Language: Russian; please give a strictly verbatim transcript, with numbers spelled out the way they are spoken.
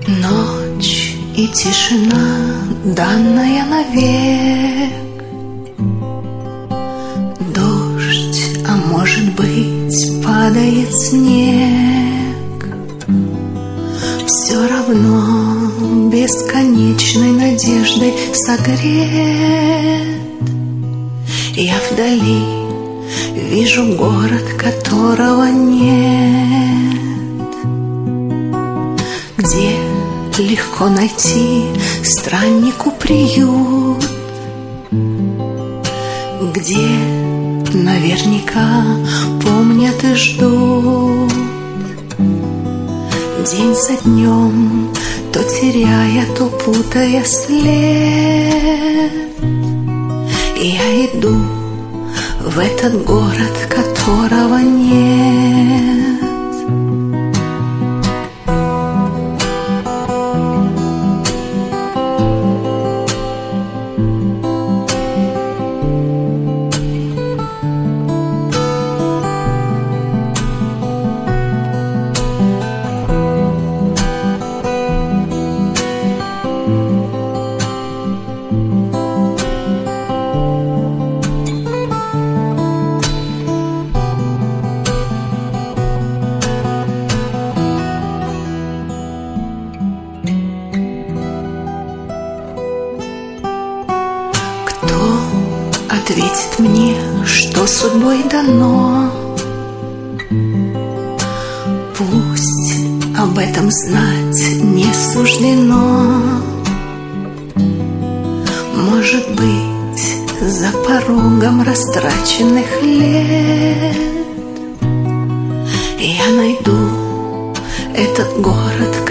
Ночь и тишина, данная навек. Дождь, а может быть, падает снег. Все равно бесконечной надеждой согрет. Я вдали вижу город, которого нет. Где легко найти страннику приют, где наверняка помнят и ждут. День за днем, то теряя, то путая след, я иду в этот город, которого нет. Ответит мне, что судьбой дано. Пусть об этом знать не суждено. Может быть, за порогом растраченных лет я найду этот город,